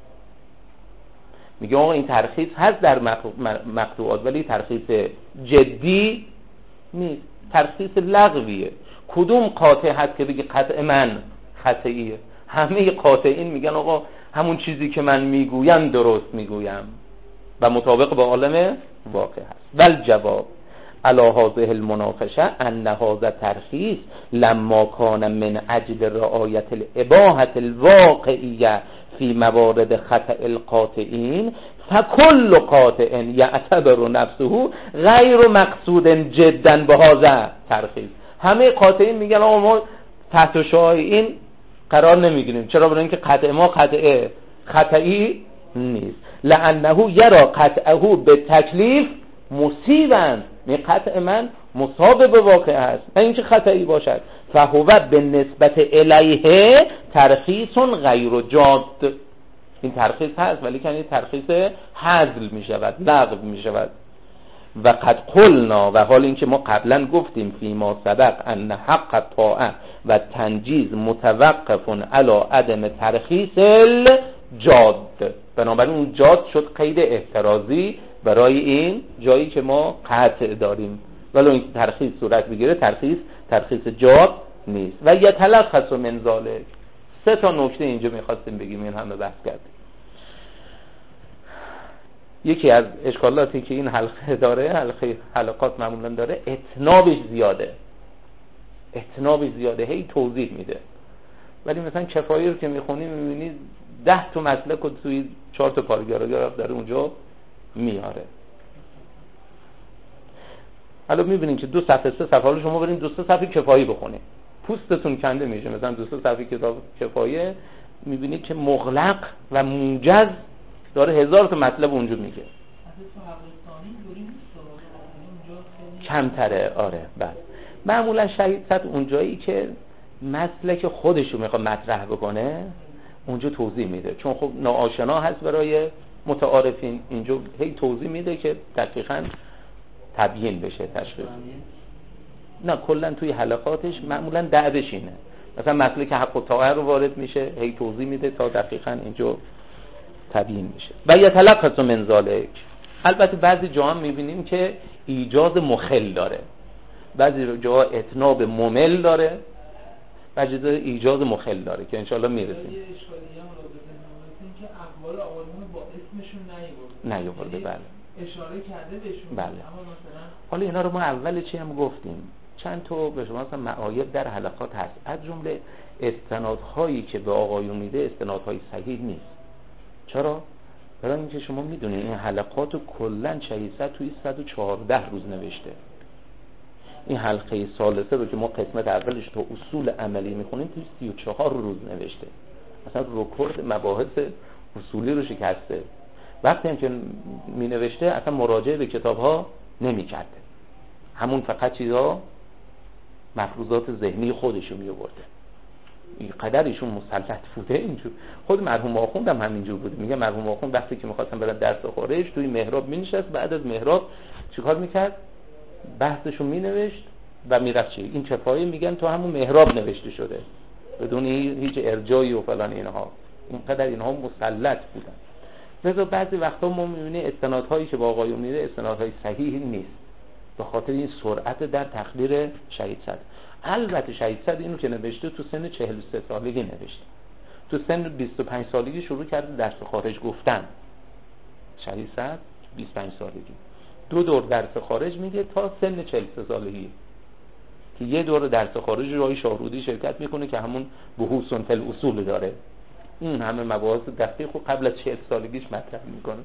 میگه آقا این ترخیص هست در مقطوعات ولی ترخیص جدی نیست، ترخیص لغویه. کدوم قاطع هست که بگی قطع من خطئیه؟ همه قاطعین میگن آقا همون چیزی که من میگویم درست میگویم و مطابق با عالم واقع هست. بل جواب علی هذه المناقشه ان هذا ترخیص لما کان من اجل رعایت الاباحه الواقعیه فی موارد خطأ القاطعین فکل قاطع یعتبر نفسه غیر مقصود جدا بهذا ترخیص. همه قاطعین میگن آقا ما تحت شعاع این قرار نمیگیریم. چرا؟ برای اینکه قطع ما قطع خطئی نیست. لانه یرا قطعه به تکلیف مصیبا، می قطع من مصاب به واقع است نه اینکه خطئی باشد. فهو به نسبت الیه ترخیص غیر جاد. این ترخیص هست ولی که این ترخیص حذل می شود، لغو می شود. و قد قلنا، و حال اینکه ما قبلا گفتیم فی ما سبق ان حق الطاعه و تنجیز متوقف علی عدم ترخیص الجاد. بنابراین اون جاد شد قید احترازی برای این جایی که ما قطع داریم، ولی این ترخیص صورت بگیره ترخیص ترخیص جاد نیست. و یتلخص من ذلک. سه تا نکته اینجا میخواستیم بگیم، این همه بحث کردیم. یکی از اشکالاتی که این حلقه داره، حلقه حلقات معمولا داره، اتنابش زیاده. اتنابش زیاده، هی توضیح میده. ولی مثلا کفایی رو که میخونیم میبینید ده تا مسلک رو توی چهار تا پاراگراف داره اونجا میاره. حالا میبینید که دو صفحه سه صفحه رو شما برین دو سه صفحه کفایی بخونید پوستتون کنده میشه. مثلا دو سه صفحه کتاب کفایه میبینید که مغلق و موجز داره هزار تا مطلب اونجا میگه. کمتره. آره بله. معمولا شهید صد اونجایی که مسلک خودشو میخواد مطرح بکنه اونجا توضیح میده، چون خب ناآشنا هست برای متعارفین. اینجا هی توضیح میده که دقیقاً تبیین بشه تشخیص. نه کلا توی حلقاتش معمولا دعوش اینه، مثلا مسلک حق و طاعه رو وارد میشه، هی توضیح میده تا دقیقاً اینجا تبیین میشه. و یتلقص من ذالک، البته بعضی جاها میبینیم که ایجاز مخل داره، بعضی جاها اتناب ممل داره، بعضی جاها ایجاز مخل داره که انشالله میرسیم. یه اشکالی هم رابطه نامتون که اقوال آقایون با اسمشون نیورده نیورده بله اشاره کرده بهشون بله. اما مثلا حالا اینا رو ما اول چی هم گفتیم، چند تا به شما مثلا معایب در حلقات هست، از جمله استنادهایی که به آقایون میده استنادهای صحیح نیست. چرا؟ برای اینکه شما میدونید این حلقات رو کلا شهیدزاد توی صد و چهارده روز نوشته. این حلقه ثالثه رو که ما قسمت اولش تا اصول عملی میخونیم توی سی و چهار روز نوشته، اصلا رکورد مباحث اصولی رو شکسته. وقتی هم که می نوشته اصلا مراجعه به کتاب ها نمی کرده، همون فقط چیزا مفروضات ذهنی خودشو می آورده. این قدر ایشون مسلط بوده اینجور. خود مرحوم آخوند هم همینجور بوده. میگه مرحوم آخوند وقتی که می‌خواستن برن درس خارج توی محراب می نشست، بعد از محراب چیکار میکرد؟ بحثشو می نوشت و میرفت. چی این چفایی میگن تو همون محراب نوشته شده بدون هیچ ارجایی و فلان اینها. اینقدر اینها مسلط بودن. لذا بعضی وقتا ما می‌بینیم استنادهایی که با آقایون میده استنادهای صحیح نیست به خاطر این سرعت در تقدیر شهیدزاد. البته شهیدزاد اینو که نوشته تو سن چهل و سه سالگی نوشته، تو سن بیست و پنج سالگی شروع کرده درس خارج گفتن. شهیدزاد بیست و پنج سالگی دو دور درس خارج میده تا سن چهل و سه سالگی که یه دور درس خارج رای شاهرودی شرکت میکنه که همون بحوث فی الاصول داره. این همه مباحث دقیق و قبل از چهل سالگیش مطرح میکنه.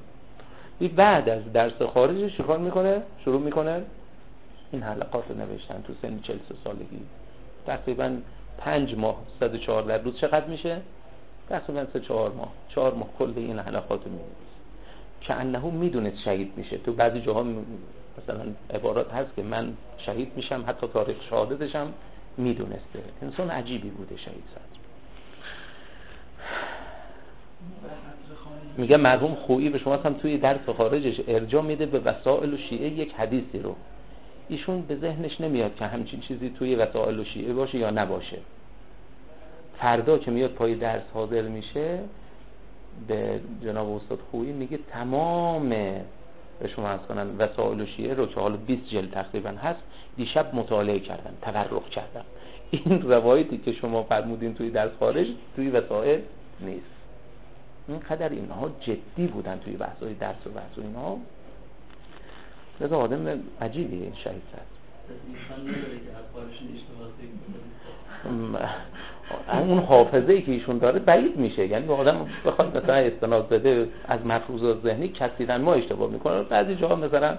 بعد از درس خارجش چیکار میکنه؟ شروع میکنه این حلقات رو نوشتن تو سن چهل سالگی. تقریبا پنج ماه صد و چهارده روز چقدر میشه؟ تقریبا سه چهار ماه چهار ماه کل این حلقات رو می‌نویسه که انه میدونست شهید میشه. تو بعضی جاها مثلا عبارات هست که من شهید میشم، حتی تاریخ شهادتش هم میدونسته. انسان عجیبی بوده شهیدزاد. میگه مرحوم خویی به شما هم توی درس خارجش ارجاع میده به وسائل و شیعه یک حدیثی رو. ایشون به ذهنش نمیاد که همچین چیزی توی وسائل و شیعه باشه یا نباشه. فردا که میاد پای درس حاضر میشه به جناب استاد خویی میگه تمام به شما از کنن وسائل و شیعه رو که حالا بیست جلد تقریبا هست دیشب مطالعه کردن، تبرک کردن. این روایتی که شما فرمودین توی درس خارج توی وسائل نیست. اینقدر اینها جدی بودن توی بحث‌های درس و بحث و اینها. لذا آدم عجیبیه این شهیدزاد. اون حافظه‌ای که ایشون داره بعید میشه، یعنی آدم بخواد مثلا استناد بده از مفروضات ذهنی کثیرا ما اشتباه میکنه. بعضی جاها مثلا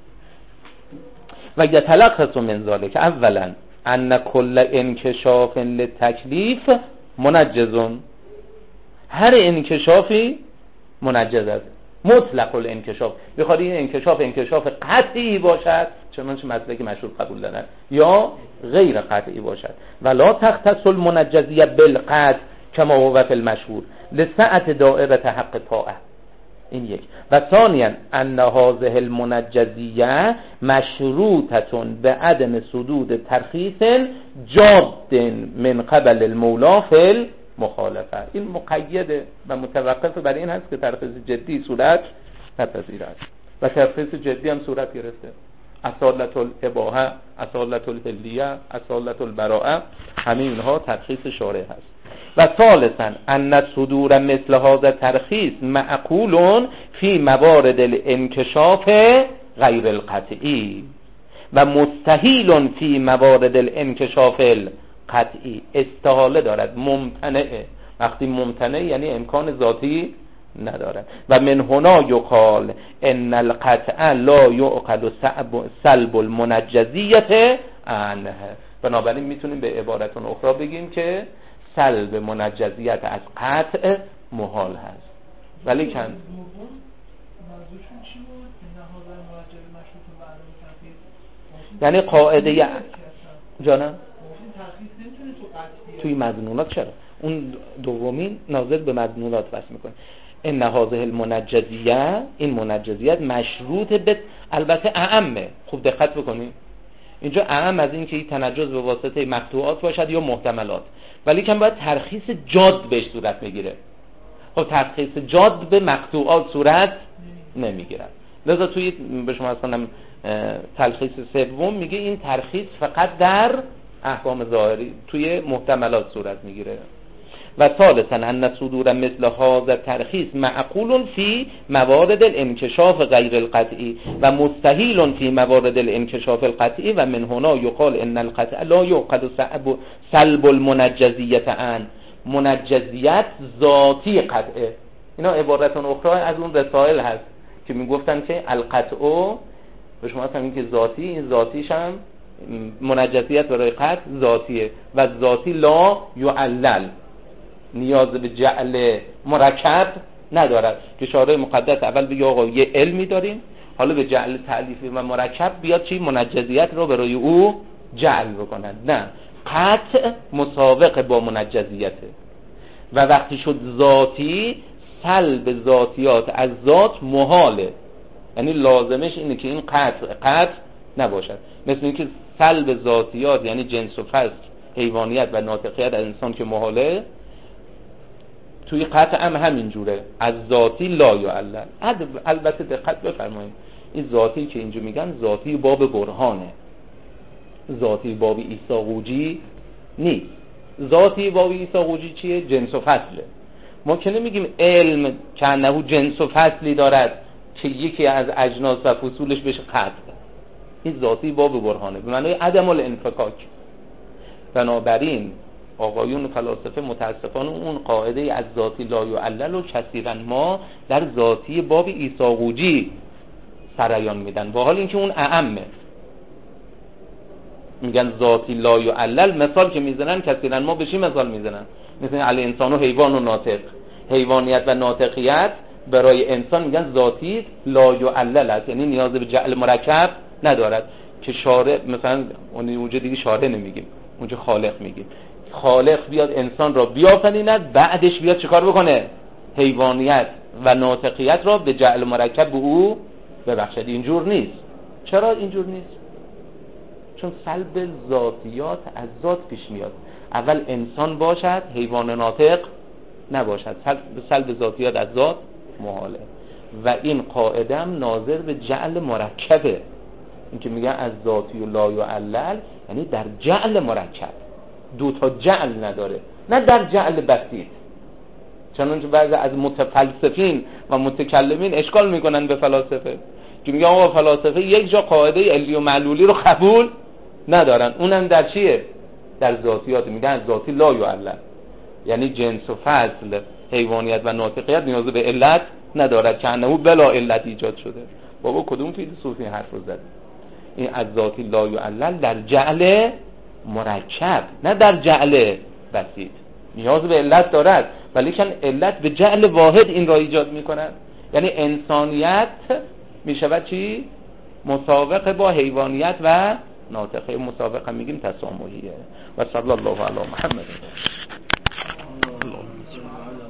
و یتلقص من ذالک اولا ان کل انکشاف للتکلیف منجز، هر انکشافی منجز است. مطلق الانکشاف بخواد این انکشاف انکشاف قطعی باشد چنانچه مسلک مشهور قبول دارن یا غیر قطعی باشد. ولا تختص المنجزیه بالقطع کما هو فی المشهور لسعت دائره حق طاعه. این یک. و ثانیا ان هذه المنجزیه مشروطه بعدم صدود ترخیص جاد من قبل المولا فی مخالفه. این مقیده و متوقف بر این هست که ترخیص جدی صورت نپذیرد و ترخیص جدی هم صورت گرفته. اصالت الاباحه، اصالت الحلیه، اصالت البراءه، همه اینها ترخیص شارع هست. و ثالثا ان صدور مثل هذا ترخیص معقول فی موارد الانکشاف غیر القطعی و مستحیل فی موارد الانکشاف قطعی. استحاله دارد، ممتنعه. وقتی ممتنع یعنی امکان ذاتی ندارد. و من هنا یقال ان القطع لا یعقل سلب المنجزیه عنه. بنابراین میتونیم به عبارت اخرى بگیم که سلب منجزیت از قطع محال هست. ولی کن منظورشون چی بود؟ یعنی قاعده جانم توی مظنونات چرا؟ اون دومین ناظر به مظنونات بس میکنه. ان هذه المنجزیه، این منجزیت مشروط به البته اعمه. خوب دقت بکنید اینجا اعم از این که این تنجز به واسطه مقطوعات باشد یا محتملات، ولی که باید ترخیص جاد بهش صورت میگیره. خب ترخیص جاد به مقطوعات صورت نمیگیره، لذا توی به شما اصلا تلخیص سوم میگه این ترخیص فقط در احکام ظاهری توی محتملات صورت میگیره. و ثالثا ان صدور مثل هذا ترخیص معقول فی موارد الانکشاف غیر القطعی و مستحیل فی موارد الانکشاف القطعی و من هنا یقال ان القطع لا یعقد سلب المنجزیت عن. منجزیت ذاتی قطعه. اینا عبارتون اخرى از اون رسائل هست که میگفتن که القطع به شما همین که ذاتی، این ذاتیش هم منجزیت برای قطع ذاتیه و ذاتی لا یعلل، نیاز به جعل مرکب ندارد که شارع مقدس اول بگه آقا یه علمی داریم، حالا به جعل تعلیفی و مرکب بیاد چی منجزیت رو برای او جعل بکنن. نه، قطع مسابقه با منجزیته و وقتی شد ذاتی سلب ذاتیات از ذات محاله، یعنی لازمش اینه که این قطع قطع نباشد. مثل اینکه سلب ذاتیات یعنی جنس و فصل، حیوانیت و ناطقیت از انسان که محاله، توی قطع هم همین جوره، از ذاتی لا یعلل. البته دقت بفرمایید این ذاتی که اینجا میگن ذاتی باب برهانه، ذاتی باب عیسی قوجی نیست. ذاتی باب عیسی قوجی چیه؟ جنس و فصله. ما که نمیگیم علم که انه جنس و فصلی دارد که یکی از اجناس و فصولش بشه قطع. این ذاتی باب برهانه به معنای عدم الانفکاک. بنابراین آقایون فلاسفه متاسفانه اون قاعده از ذاتی لا یعلل و کثیرا ما در ذاتی باب عیسی قوجی سریان میدن، با حال اینکه اون اعمه. میگن ذاتی لا یعلل، مثال که میزنن کثیرا ما به چی مثال میزنن؟ مثل علی انسان و حیوان و ناطق. حیوانیت و ناطقیت برای انسان میگن ذاتی لا یعلل است، یعنی نیاز به جعل مرکب ندارد که شارع مثلا اونجا دیگه شارع نمیگیم، اونجا خالق میگیم. خالق بیاد انسان را بیافریند، بعدش بیاد چیکار بکنه؟ حیوانیت و ناطقیت را به جعل مرکب به او ببخشد. اینجور نیست. چرا اینجور نیست؟ چون سلب ذاتیات از ذات پیش میاد. اول انسان باشد، حیوان ناطق نباشد. سلب, سلب ذاتیات از ذات محاله و این قاعده هم ناظر به جعل مرکبه. این که میگن از ذاتی و لا یعلل یعنی در جعل مرکب، دو تا جعل نداره، نه در جعل بسیط. چنانچه بعضی از متفلسفین و متکلمین اشکال میکنن به فلاسفه که میگن آقا فلاسفه یک جا قاعده علی و معلولی رو قبول ندارن، اونم در چیه؟ در ذاتیات. میگن ذاتی لا یعلل یعنی جنس و فصل، حیوانیت و ناطقیت نیاز به علت ندارد که انه بلا علت ایجاد شده. بابا کدوم فیلسوفی حرف رو زد؟ این از ذاتی لا یعلل در جعل مرکب نه در جعل بسیط. نیاز به علت دارد ولی کن علت به جعل واحد این را ایجاد میکند. یعنی انسانیت میشود چی؟ مسابقه با حیوانیت و ناطقه. مسابقه میگیم تسامحیه. و صلی الله علی محمد.